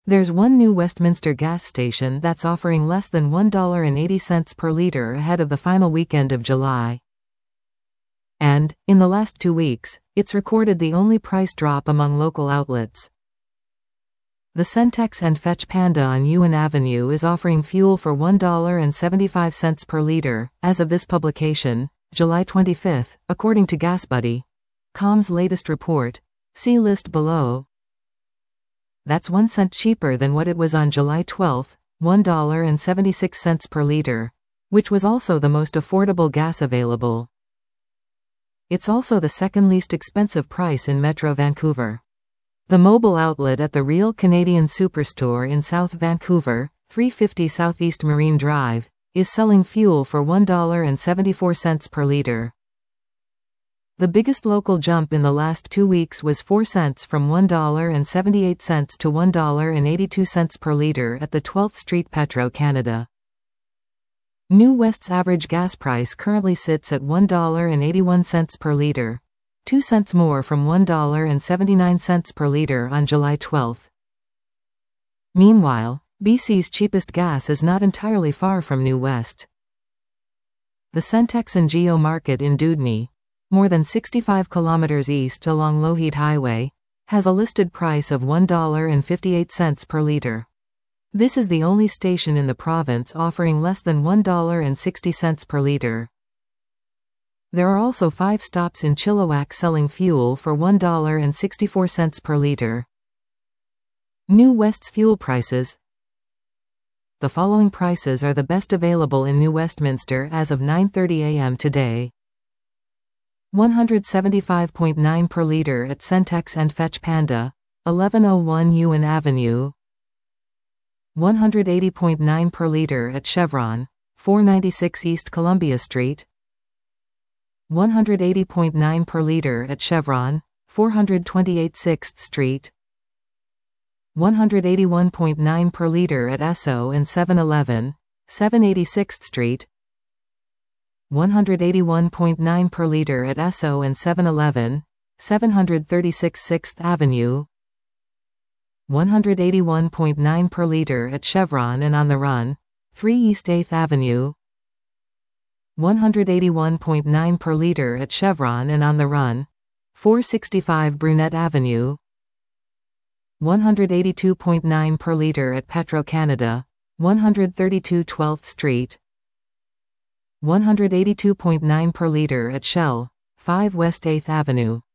There's one new Westminster gas station that's offering less than $1.80 per liter ahead of the final weekend of July. And, in the last 2 weeks, it's recorded the only price drop among local outlets. The Centex and Fetch Panda on Ewan Avenue is offering fuel for $1.75 per liter, as of this publication, July 25, according to GasBuddy.com's latest report. See list below. That's 1 cent cheaper than what it was on July 12, $1.76 per liter, which was also the most affordable gas available. It's also the second least expensive price in Metro Vancouver. The mobile outlet at the Real Canadian Superstore in South Vancouver, 350 Southeast Marine Drive, is selling fuel for $1.74 per liter. The biggest local jump in the last 2 weeks was 4 cents from $1.78 to $1.82 per liter at the 12th Street Petro-Canada. New West's average gas price currently sits at $1.81 per liter, 2 cents more from $1.79 per liter on July 12. Meanwhile, BC's cheapest gas is not entirely far from New West. The Centex and Geo Market in Dewdney, more than 65 kilometers east along Lougheed Highway, has a listed price of $1.58 per liter. This is the only station in the province offering less than $1.60 per liter. There are also 5 stops in Chilliwack selling fuel for $1.64 per liter. New West's fuel prices. The following prices are the best available in New Westminster as of 9:30 a.m. today. 175.9 per liter at Centex and Fetch Panda, 1101 Ewan Avenue. 180.9 per liter at Chevron, 496 East Columbia Street. 180.9 per liter at Chevron, 428 6th Street. 181.9 per liter at Esso and 7-Eleven, 786th Street. 181.9 per liter at Esso and 7-Eleven, 736 6th Avenue. 181.9 per liter at Chevron and On the Run, 3 East 8th Avenue. 181.9 per liter at Chevron and On the Run, 465 Brunette Avenue. 182.9 per liter at Petro-Canada, 132 12th Street. 182.9 per liter at Shell, 5 West 8th Avenue.